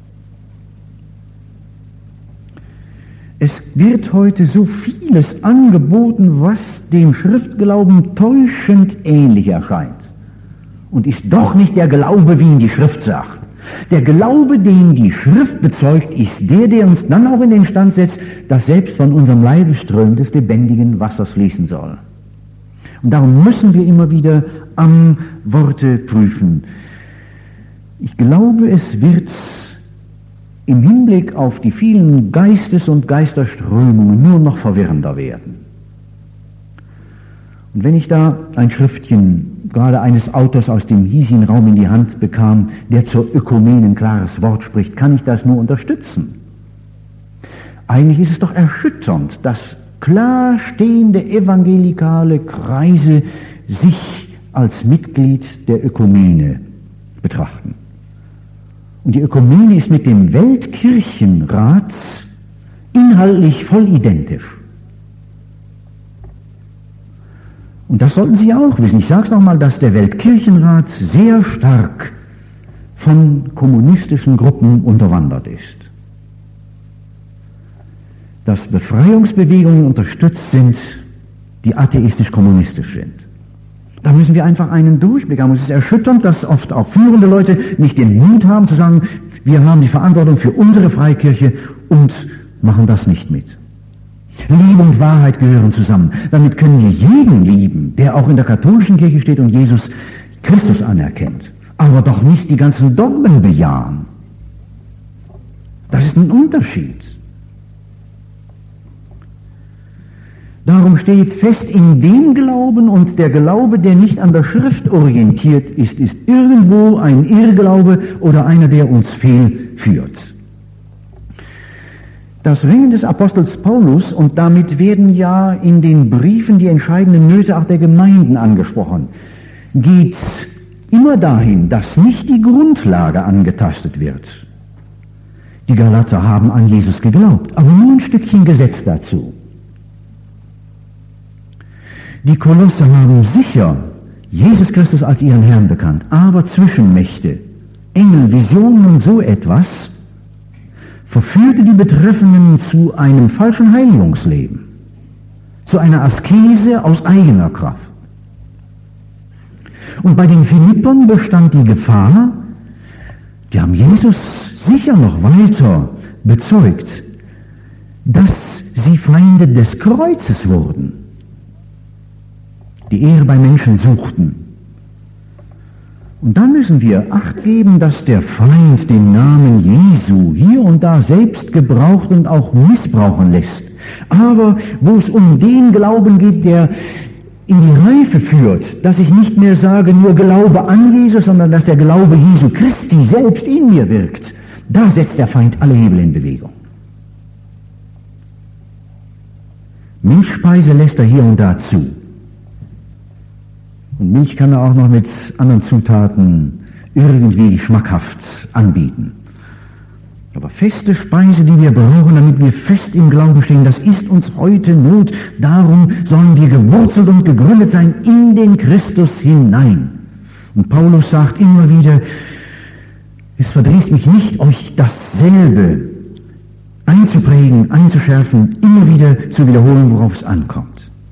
Es wird heute so vieles angeboten, was dem Schriftglauben täuschend ähnlich erscheint. Und ist doch nicht der Glaube, wie ihn die Schrift sagt. Der Glaube, den die Schrift bezeugt, ist der uns dann auch in den Stand setzt, dass selbst von unserem Leibe Ströme des lebendigen Wassers fließen soll. Und darum müssen wir immer wieder am Worte prüfen. Ich glaube, es wird im Hinblick auf die vielen Geistes- und Geisterströmungen nur noch verwirrender werden. Und wenn ich da ein Schriftchen, gerade eines Autors aus dem hiesigen Raum in die Hand bekam, der zur Ökumene ein klares Wort spricht, kann ich das nur unterstützen. Eigentlich ist es doch erschütternd, dass klar stehende evangelikale Kreise sich als Mitglied der Ökumene betrachten. Und die Ökumene ist mit dem Weltkirchenrat inhaltlich voll identisch. Und das sollten Sie auch wissen. Ich sage es nochmal, dass der Weltkirchenrat sehr stark von kommunistischen Gruppen unterwandert ist. Dass Befreiungsbewegungen unterstützt sind, die atheistisch-kommunistisch sind. Da müssen wir einfach einen Durchblick haben. Es ist erschütternd, dass oft auch führende Leute nicht den Mut haben zu sagen, wir haben die Verantwortung für unsere Freikirche und machen das nicht mit. Liebe und Wahrheit gehören zusammen. Damit können wir jeden lieben, der auch in der katholischen Kirche steht und Jesus Christus anerkennt. Aber doch nicht die ganzen Dogmen bejahen. Das ist ein Unterschied. Darum steht fest in dem Glauben, und der Glaube, der nicht an der Schrift orientiert ist, ist irgendwo ein Irrglaube oder einer, der uns fehlführt. Das Ringen des Apostels Paulus, und damit werden ja in den Briefen die entscheidenden Nöte auch der Gemeinden angesprochen, geht immer dahin, dass nicht die Grundlage angetastet wird. Die Galater haben an Jesus geglaubt, aber nur ein Stückchen Gesetz dazu. Die Kolosser haben sicher Jesus Christus als ihren Herrn bekannt, aber Zwischenmächte, Engel, Visionen und so etwas verführte die Betreffenden zu einem falschen Heiligungsleben, zu einer Askese aus eigener Kraft. Und bei den Philippern bestand die Gefahr, die haben Jesus sicher noch weiter bezeugt, dass sie Feinde des Kreuzes wurden, die Ehre bei Menschen suchten. Und dann müssen wir Acht geben, dass der Feind den Namen Jesu hier und da selbst gebraucht und auch missbrauchen lässt. Aber wo es um den Glauben geht, der in die Reife führt, dass ich nicht mehr sage, nur Glaube an Jesus, sondern dass der Glaube Jesu Christi selbst in mir wirkt, da setzt der Feind alle Hebel in Bewegung. Milchspeise lässt er hier und da zu. Und Milch kann er auch noch mit anderen Zutaten irgendwie schmackhaft anbieten. Aber feste Speise, die wir brauchen, damit wir fest im Glauben stehen, das ist uns heute Not. Darum sollen wir gewurzelt und gegründet sein in den Christus hinein. Und Paulus sagt immer wieder, es verdrießt mich nicht, euch dasselbe einzuprägen, einzuschärfen, immer wieder zu wiederholen, worauf es ankommt.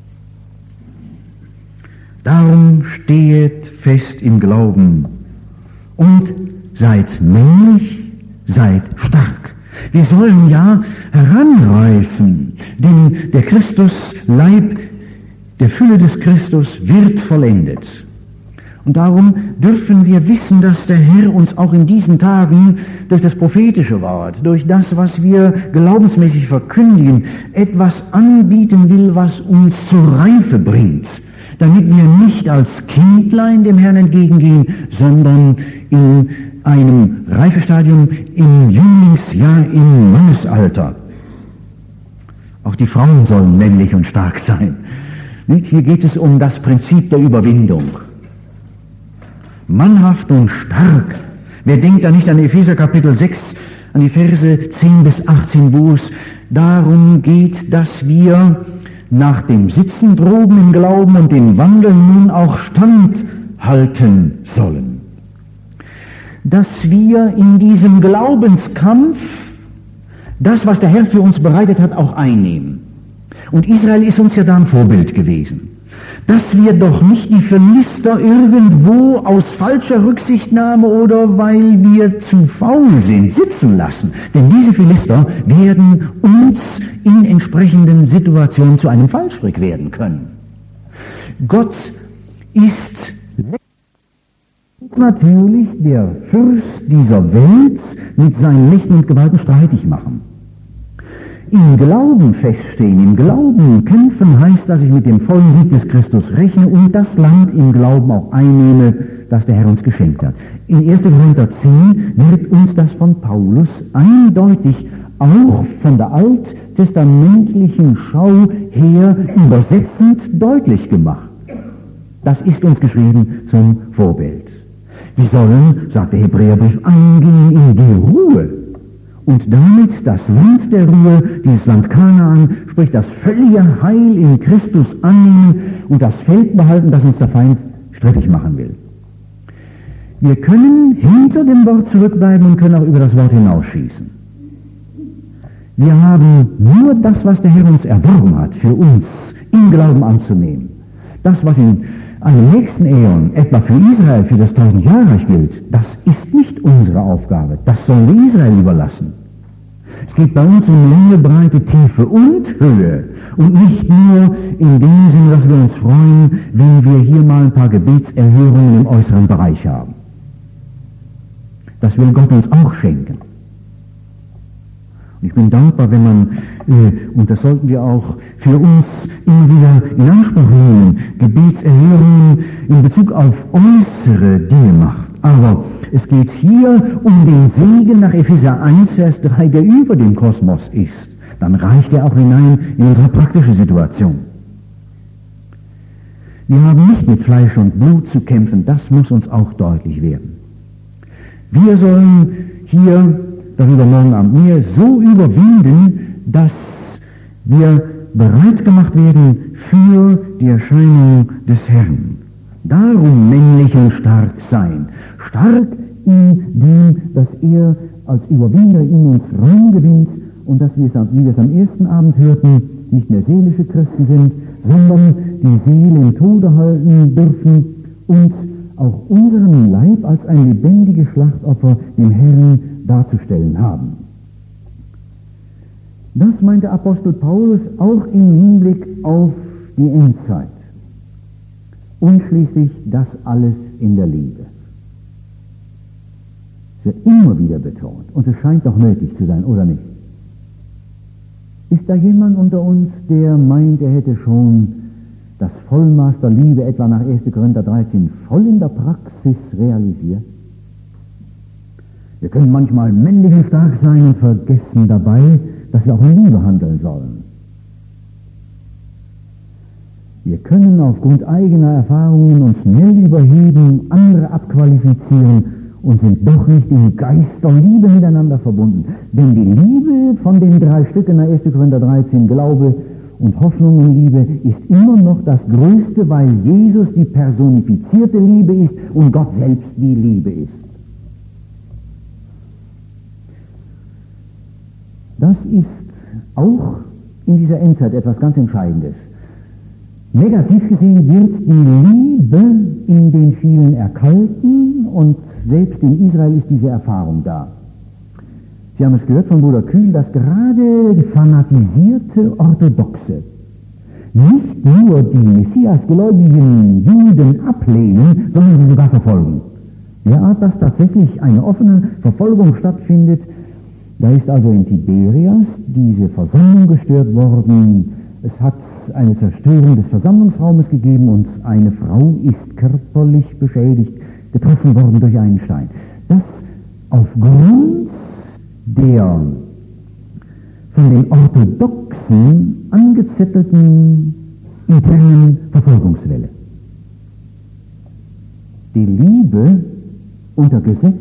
Darum stehet fest im Glauben und seid männlich, seid stark. Wir sollen ja heranreifen, denn der Christusleib, der Fülle des Christus wird vollendet. Und darum dürfen wir wissen, dass der Herr uns auch in diesen Tagen durch das prophetische Wort, durch das, was wir glaubensmäßig verkündigen, etwas anbieten will, was uns zur Reife bringt, damit wir nicht als Kindlein dem Herrn entgegengehen, sondern in einem Reifestadium, im Jünglingsjahr, im Mannesalter. Auch die Frauen sollen männlich und stark sein. Nicht? Hier geht es um das Prinzip der Überwindung. Mannhaft und stark. Wer denkt da nicht an Epheser Kapitel 6, an die Verse 10 bis 18, wo es darum geht, dass wir nach dem Sitzen droben im Glauben und dem Wandeln nun auch standhalten sollen. Dass wir in diesem Glaubenskampf das, was der Herr für uns bereitet hat, auch einnehmen. Und Israel ist uns ja da ein Vorbild gewesen. dass wir doch nicht die Philister irgendwo aus falscher Rücksichtnahme oder weil wir zu faul sind sitzen lassen. Denn diese Philister werden uns in entsprechenden Situationen zu einem Fallstrick werden können. Gott ist natürlich der Fürst dieser Welt mit seinen Mächten und Gewalten streitig machen. Im Glauben feststehen, im Glauben kämpfen heißt, dass ich mit dem vollen Sieg des Christus rechne und das Land im Glauben auch einnehme, das der Herr uns geschenkt hat. In 1. Korinther 10 wird uns das von Paulus eindeutig auch von der alttestamentlichen Schau her übersetzend deutlich gemacht. Das ist uns geschrieben zum Vorbild. Wir sollen, sagt der Hebräerbrief, eingehen in die Ruhe und damit das Land der Ruhe, dieses Land Kanaan, sprich das völlige Heil in Christus annehmen und das Feld behalten, das uns der Feind strittig machen will. Wir können hinter dem Wort zurückbleiben und können auch über das Wort hinausschießen. Wir haben nur das, was der Herr uns erworben hat, für uns im Glauben anzunehmen. Das, was in einem nächsten Äon, etwa für Israel, für das 1000-Jahr-Reich gilt, das ist nicht unsere Aufgabe. Das sollen wir Israel überlassen. Es geht bei uns um Länge, Breite, Tiefe und Höhe. Und nicht nur in dem Sinne, dass wir uns freuen, wenn wir hier mal ein paar Gebetserhörungen im äußeren Bereich haben. Das will Gott uns auch schenken. Ich bin dankbar, wenn man, und das sollten wir auch für uns immer wieder in Anspruch nehmen, Gebetserhörungen in Bezug auf äußere Dinge macht. Aber es geht hier um den Segen nach Epheser 1, Vers 3, der über dem Kosmos ist. Dann reicht er auch hinein in unsere praktische Situation. Wir haben nicht mit Fleisch und Blut zu kämpfen, das muss uns auch deutlich werden. Wir sollen hier, darüber morgen Abend mehr, so überwinden, dass wir bereit gemacht werden für die Erscheinung des Herrn. Darum männlich und stark sein. Stark in dem, dass er als Überwinder in uns Raum gewinnt und dass wir es, wie wir es am ersten Abend hörten, nicht mehr seelische Christen sind, sondern die Seele im Tode halten dürfen und auch unseren Leib als ein lebendiges Schlachtopfer dem Herrn darzustellen haben. Das meinte Apostel Paulus auch im Hinblick auf die Endzeit. Und schließlich das alles in der Liebe. Es wird immer wieder betont und es scheint doch nötig zu sein, oder nicht? Ist da jemand unter uns, der meint, er hätte schon das Vollmaß der Liebe etwa nach 1. Korinther 13 voll in der Praxis realisiert? Wir können manchmal männlich und stark sein und vergessen dabei, dass wir auch in Liebe handeln sollen. Wir können aufgrund eigener Erfahrungen uns schnell überheben, andere abqualifizieren und sind doch nicht im Geist der Liebe miteinander verbunden. Denn die Liebe von den 3 Stücken nach 1. Korinther 13, Glaube und Hoffnung und Liebe, ist immer noch das Größte, weil Jesus die personifizierte Liebe ist und Gott selbst die Liebe ist. Das ist auch in dieser Endzeit etwas ganz Entscheidendes. Negativ gesehen wird die Liebe in den vielen erkalten und selbst in Israel ist diese Erfahrung da. Sie haben es gehört von Bruder Kühl, dass gerade die fanatisierte Orthodoxe nicht nur die messiasgläubigen Juden ablehnen, sondern sie sogar verfolgen. Derart, dass tatsächlich eine offene Verfolgung stattfindet. Da ist also in Tiberias diese Versammlung gestört worden. Es hat eine Zerstörung des Versammlungsraumes gegeben und eine Frau ist körperlich beschädigt, getroffen worden durch einen Stein. Das aufgrund der von den Orthodoxen angezettelten internen Verfolgungswelle. Die Liebe unter Gesetz,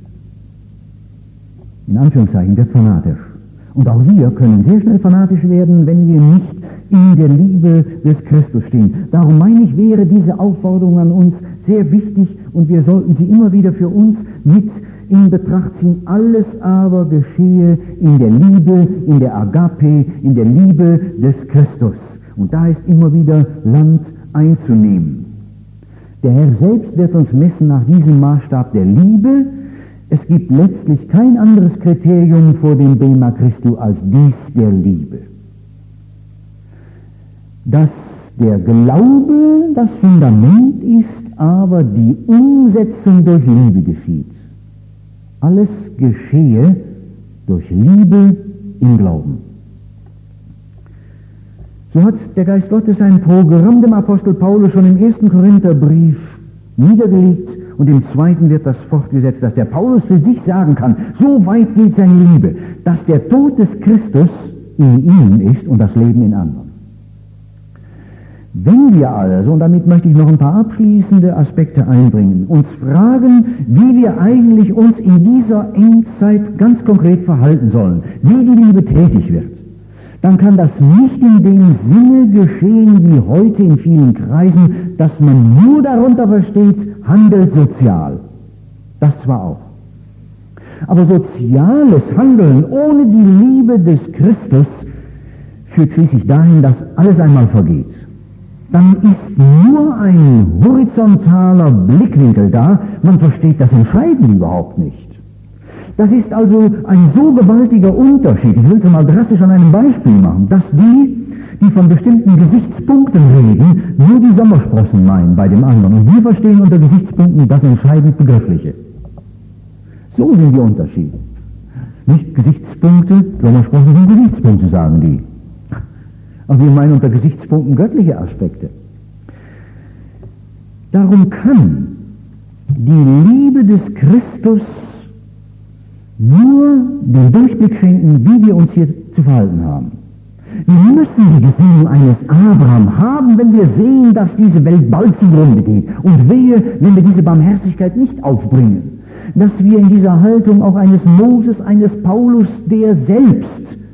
in Anführungszeichen, wird fanatisch. Und auch wir können sehr schnell fanatisch werden, wenn wir nicht in der Liebe des Christus stehen. Darum meine ich, wäre diese Aufforderung an uns sehr wichtig und wir sollten sie immer wieder für uns mit in Betracht ziehen. Alles aber geschehe in der Liebe, in der Agape, in der Liebe des Christus. Und da ist immer wieder Land einzunehmen. Der Herr selbst wird uns messen nach diesem Maßstab der Liebe. Es gibt letztlich kein anderes Kriterium vor dem Bema Christi als dies der Liebe. Dass der Glaube das Fundament ist, aber die Umsetzung durch Liebe geschieht. Alles geschehe durch Liebe im Glauben. So hat der Geist Gottes ein Programm dem Apostel Paulus schon im 1. Korintherbrief niedergelegt und im 2. wird das fortgesetzt, dass der Paulus für sich sagen kann, so weit geht seine Liebe, dass der Tod des Christus in ihm ist und das Leben in anderen. Wenn wir also, und damit möchte ich noch ein paar abschließende Aspekte einbringen, uns fragen, wie wir eigentlich uns in dieser Endzeit ganz konkret verhalten sollen, wie die Liebe tätig wird, dann kann das nicht in dem Sinne geschehen wie heute in vielen Kreisen, dass man nur darunter versteht, handelt sozial. Das zwar auch. Aber soziales Handeln ohne die Liebe des Christus führt schließlich dahin, dass alles einmal vergeht. Dann ist nur ein horizontaler Blickwinkel da, man versteht das Entscheidende überhaupt nicht. Das ist also ein so gewaltiger Unterschied, ich will es mal drastisch an einem Beispiel machen, dass die von bestimmten Gesichtspunkten reden, nur die Sommersprossen meinen bei dem anderen. Und wir verstehen unter Gesichtspunkten das entscheidend Begriffliche. So sind die Unterschiede. Nicht Gesichtspunkte, Sommersprossen sind Gesichtspunkte, sagen die. Aber wir meinen unter Gesichtspunkten göttliche Aspekte. Darum kann die Liebe des Christus nur den Durchblick schenken, wie wir uns hier zu verhalten haben. Wir müssen die Gesinnung eines Abraham haben, wenn wir sehen, dass diese Welt bald zugrunde geht. Und wehe, wenn wir diese Barmherzigkeit nicht aufbringen. Dass wir in dieser Haltung auch eines Moses, eines Paulus, der selbst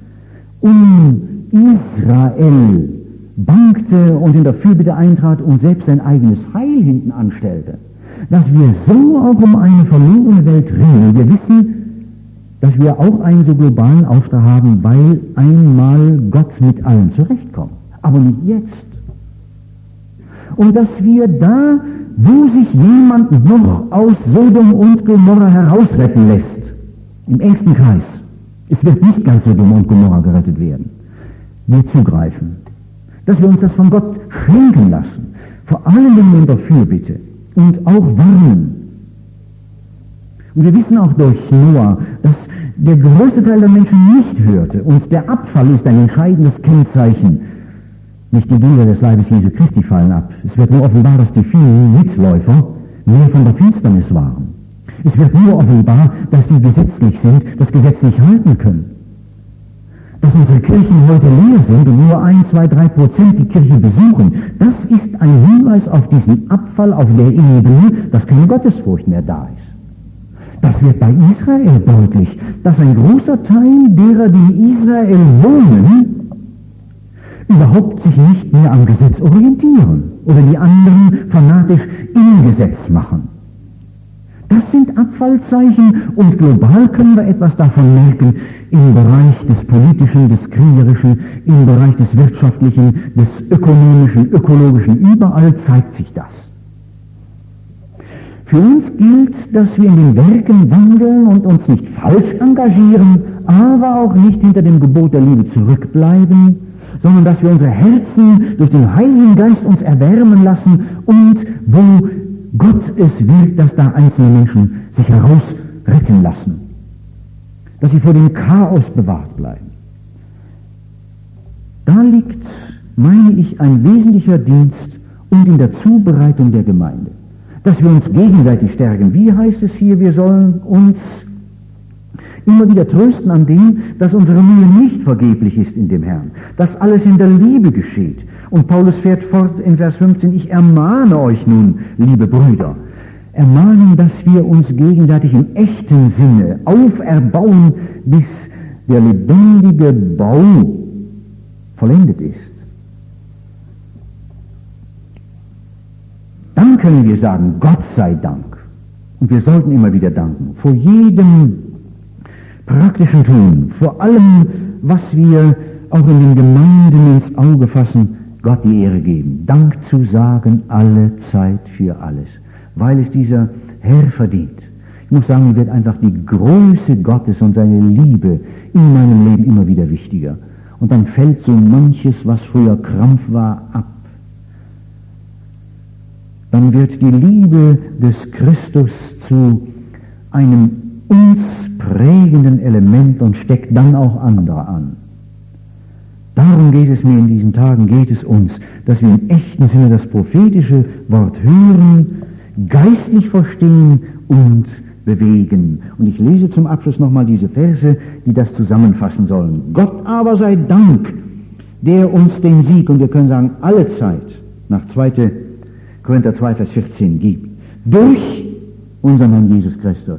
Israel bangte und in der Fürbitte eintrat und selbst sein eigenes Heil hinten anstellte. Dass wir so auch um eine verlorene Welt ringen. Wir wissen, dass wir auch einen so globalen Auftrag haben, weil einmal Gott mit allen zurechtkommt. Aber nicht jetzt. Und dass wir da, wo sich jemand noch aus Sodom und Gomorra herausretten lässt, im engsten Kreis, es wird nicht ganz Sodom und Gomorra gerettet werden, wir zugreifen. Dass wir uns das von Gott schenken lassen, vor allen Dingen in der Fürbitte und auch warnen. Und wir wissen auch durch Noah, dass der größte Teil der Menschen nicht hörte. Und der Abfall ist ein entscheidendes Kennzeichen. Nicht die Glieder des Leibes Jesu Christi fallen ab. Es wird nur offenbar, dass die vielen Mitläufer mehr von der Finsternis waren. Es wird nur offenbar, dass sie gesetzlich sind, das Gesetz nicht halten können. Dass unsere Kirchen heute leer sind und nur 1, 2, 3% die Kirche besuchen, das ist ein Hinweis auf diesen Abfall auf der Ebene, dass keine Gottesfurcht mehr da ist. Das wird bei Israel deutlich, dass ein großer Teil derer, die in Israel wohnen, überhaupt sich nicht mehr am Gesetz orientieren oder die anderen fanatisch im Gesetz machen. Das sind Abfallzeichen und global können wir etwas davon merken im Bereich des Politischen, des Kriegerischen, im Bereich des Wirtschaftlichen, des Ökonomischen, Ökologischen. Überall zeigt sich das. Für uns gilt, dass wir in den Werken wandeln und uns nicht falsch engagieren, aber auch nicht hinter dem Gebot der Liebe zurückbleiben, sondern dass wir unsere Herzen durch den Heiligen Geist uns erwärmen lassen und wo Gott es will, dass da einzelne Menschen sich herausretten lassen, dass sie vor dem Chaos bewahrt bleiben. Da liegt, meine ich, ein wesentlicher Dienst und in der Zubereitung der Gemeinde. Dass wir uns gegenseitig stärken. Wie heißt es hier, wir sollen uns immer wieder trösten an dem, dass unsere Mühe nicht vergeblich ist in dem Herrn, dass alles in der Liebe geschieht. Und Paulus fährt fort in Vers 15, ich ermahne euch nun, liebe Brüder, ermahnen, dass wir uns gegenseitig im echten Sinne auferbauen, bis der lebendige Bau vollendet ist. Dann können wir sagen, Gott sei Dank. Und wir sollten immer wieder danken. Vor jedem praktischen Tun, vor allem, was wir auch in den Gemeinden ins Auge fassen, Gott die Ehre geben, Dank zu sagen, alle Zeit für alles, weil es dieser Herr verdient. Ich muss sagen, mir wird einfach die Größe Gottes und seine Liebe in meinem Leben immer wieder wichtiger. Und dann fällt so manches, was früher Krampf war, ab. Dann wird die Liebe des Christus zu einem uns prägenden Element und steckt dann auch andere an. Darum geht es mir in diesen Tagen, geht es uns, dass wir im echten Sinne das prophetische Wort hören, geistlich verstehen und bewegen. Und ich lese zum Abschluss nochmal diese Verse, die das zusammenfassen sollen. Gott aber sei Dank, der uns den Sieg, und wir können sagen, alle Zeit, nach 2. Korinther 2, Vers 14 gibt, durch unseren Herrn Jesus Christus.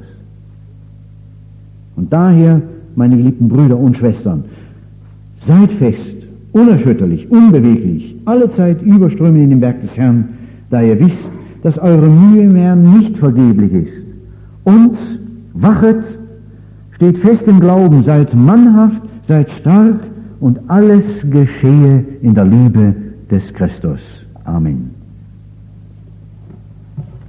Und daher, meine geliebten Brüder und Schwestern, seid fest, unerschütterlich, unbeweglich, allezeit überströmend in dem Werk des Herrn, da ihr wisst, dass eure Mühe im Herrn nicht vergeblich ist. Und wachet, steht fest im Glauben, seid mannhaft, seid stark und alles geschehe in der Liebe des Christus. Amen.